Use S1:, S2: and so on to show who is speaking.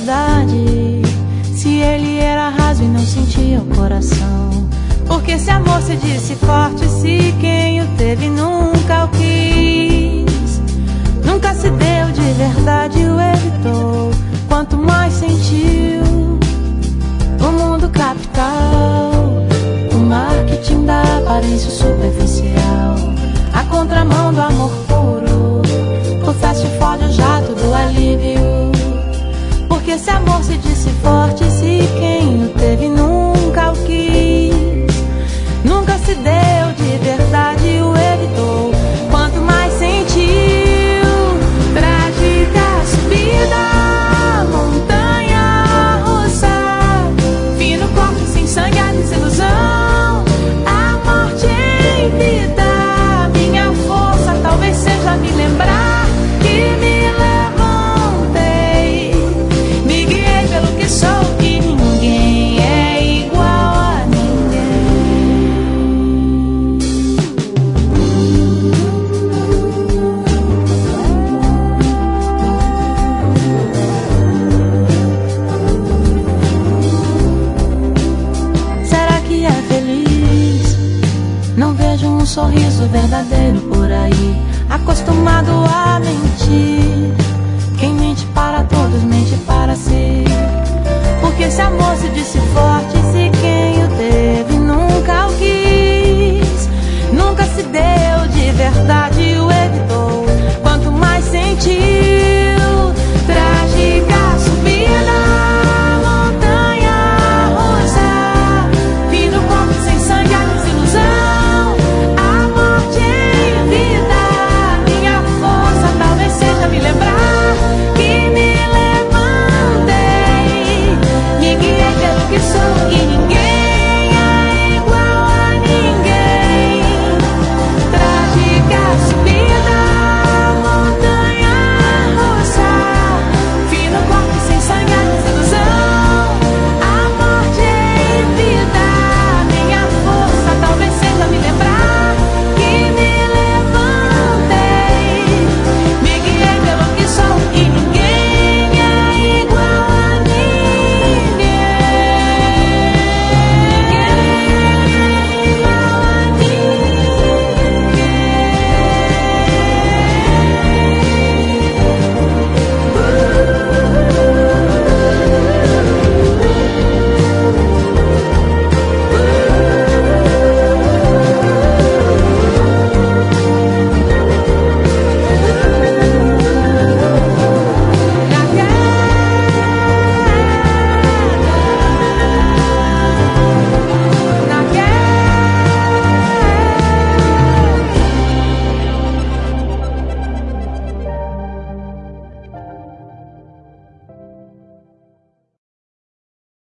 S1: verdade, se ele era raso e não sentia o coração? Porque se amor se disse forte, se quem o teve nunca o quis, nunca se deu de verdade, o evitou, quanto mais sentiu o mundo capital, o marketing da aparência superficial, a contramão do amor puro, o fast food, o jato do alívio. Porque se amor se disse forte, se quem o teve nunca o quis, nunca se deu de verdade, o evitou, quanto mais sentiu. Trágica subida, montanha russa, fino corte sem sangue, a desilusão, a morte em vida. Minha força talvez seja me lembrar que me levantei, me guiei pelo que sou, que ninguém é igual a Será que é feliz? Não vejo um sorriso verdadeiro por aí, acostumado a mentir. Quem mente para